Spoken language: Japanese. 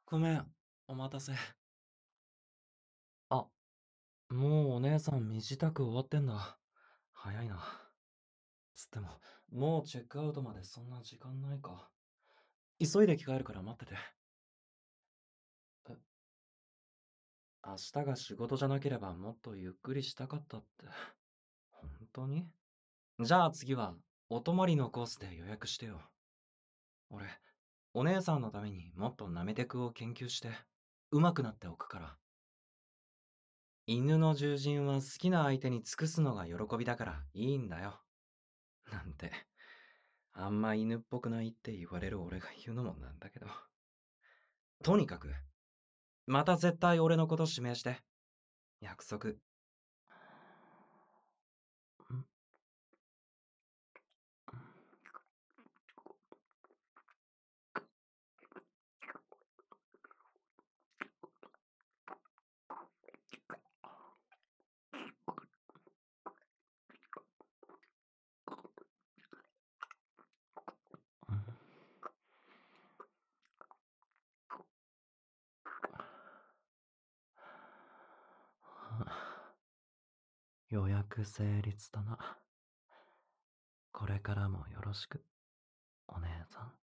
ごめん、お待たせ。あ、もうお姉さん身支度終わってんだ。早いな。つっても、もうチェックアウトまでそんな時間ないか。急いで着替えるから待ってて。え、明日が仕事じゃなければもっとゆっくりしたかったって。本当に？じゃあ次は、お泊まりのコースで予約してよ。俺、お姉さんのためにもっとナメテクを研究して、上手くなっておくから。犬の獣人は好きな相手に尽くすのが喜びだからいいんだよ。なんて、あんま犬っぽくないって言われる俺が言うのもなんだけど。とにかく、また絶対俺のこと指名して。約束。予約成立だな。これからもよろしく、お姉さん。